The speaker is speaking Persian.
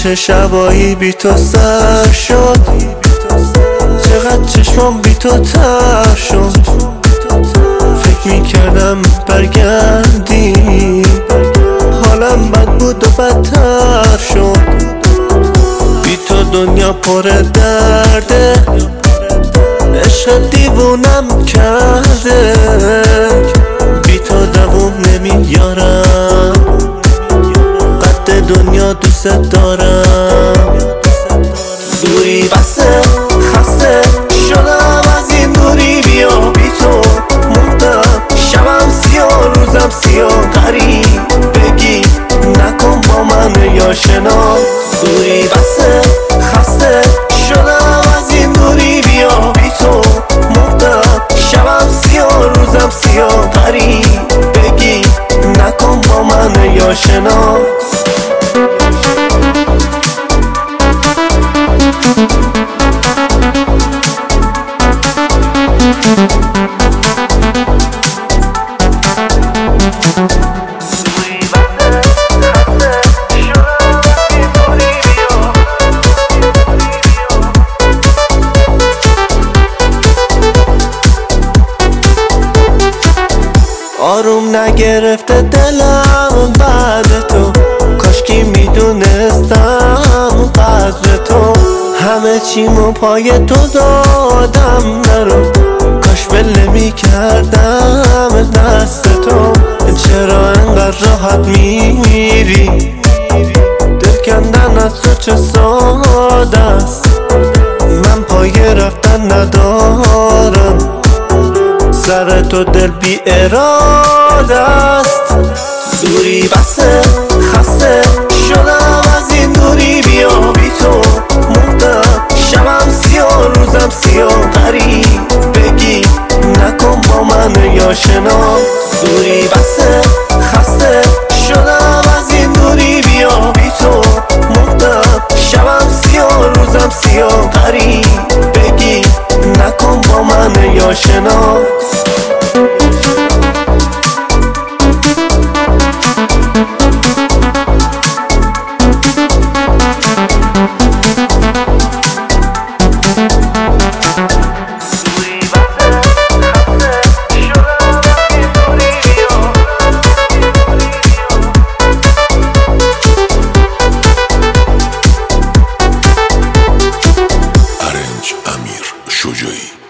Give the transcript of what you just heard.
چه شبایی بی تو سر شد، چقدر چشمام بی تو تر شد. فکر میکردم برگردی، حالم بد بود و بدتر شد. بی تو دنیا پر درده، عشق دیوونم کرده. بی تو دووم نمیارم، قد دنیا دوست دارم. دوری بسه، خسته شدم از این دوری. بیا بی تو مردم، شبم سیاه روزم سیاه. غریب بگی نکن با من یا شنا. دوری بسه، خسته شدم از این دوری. بیا بی تو مردم، شبم سیاه روزم سیاه. غریب بگی نکن با من یا شنا. آروم نگرفته دلم بعد تو، کاشکی میدونستم قدر تو. همه چیمو پای تو دادم نرو، کاش ول میکردم دست تو. چرا انقدر راحت میری، دل کندن از تو چه ساده است. من پای رفتن ندارم، سر تو دل بی اراده است. دوری بسه، خسته شدم از این دوری. بیا بی تو مردم، شبم سیاه روزم سیاه. غریب بگی نکن با من یا شنا. دوری بسه، خسته شدم از این دوری. بیا بی تو مردم، شبم سیاه روزم سیاه. غریب بگی نکن با من یا شنا. امیر شجاعی